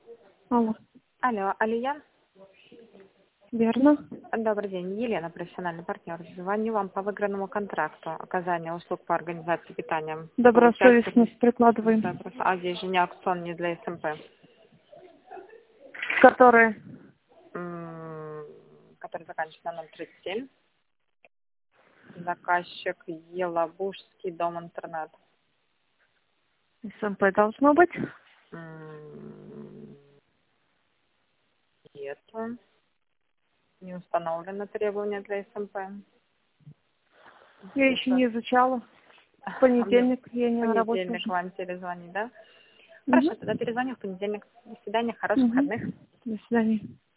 Алло. Алло, Алия? Верно. Добрый день, Елена, профессиональный партнер. Звоню вам по выигранному контракту оказания услуг по организации питания. Добросовестность прикладываем. А здесь же не аукцион, не для СМП. Которые? Который заканчивается на 037. Заказчик Елабужский дом-интернат. СМП должно быть. Нету. Не установлено требования для СМП. Я еще не изучала. В понедельник я не на В работе понедельник уже. вам перезвонить, да? Хорошо, тогда перезвоню в понедельник. До свидания, хороших выходных. До свидания.